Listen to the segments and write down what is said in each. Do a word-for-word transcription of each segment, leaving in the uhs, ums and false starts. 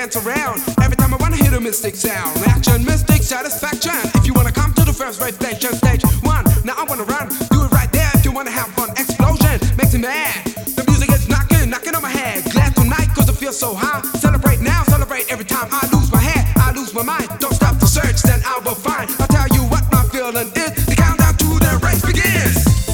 dance around. Every time I wanna hear the mystic sound. Action, mystic, satisfaction. If you wanna come to the first rave station, stage one. Now I wanna run, do it right there. If you wanna have fun, explosion makes me mad. The music is knocking, knocking on my head. Glad tonight cause it feels so high. Celebrate now, celebrate every time I lose my head, I lose my mind. Don't stop to search, then I will find. I'll tell you what my feeling is. The countdown to the race begins.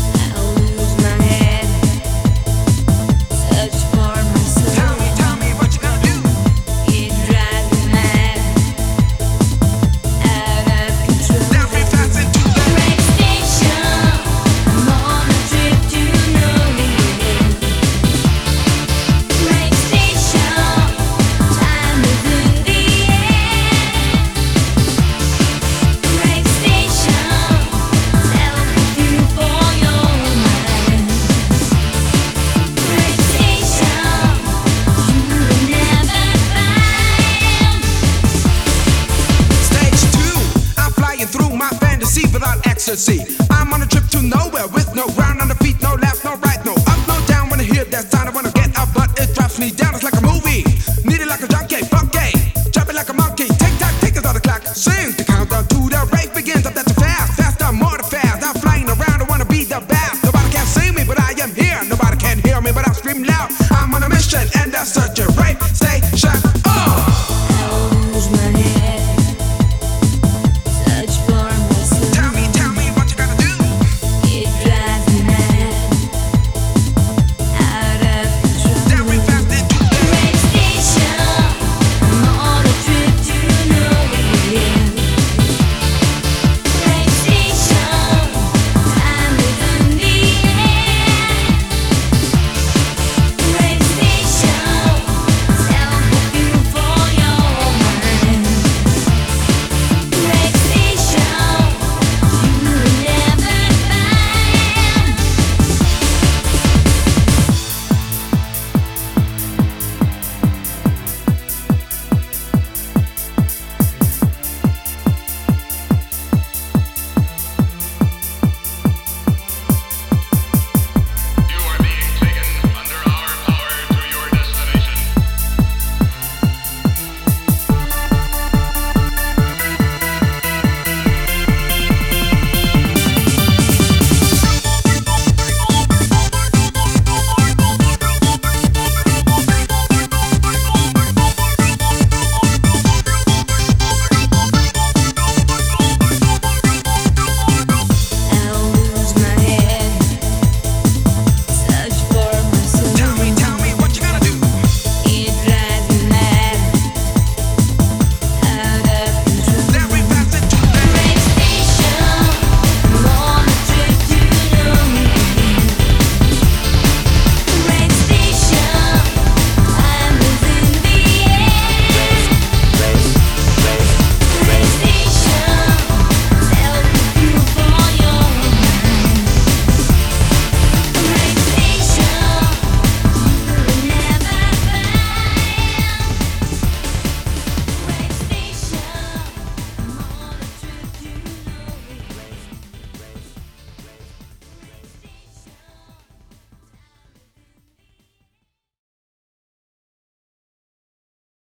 Without ecstasy, I'm on a trip to nowhere with no ground on the feet, no left, no right, no up, no down. When I hear that sound, I wanna get up, but it drops me down. It's like a movie, need it like a junkie, funky, chop it like a monkey. Tick tock, tick is on the clock. Sing the countdown to the rave begins. Up that's fast, faster, more than fast. I'm flying around, I wanna be the best. Nobody can see me, but I am here. Nobody can hear me, but I scream loud. I'm on a mission, and that's such a rave station.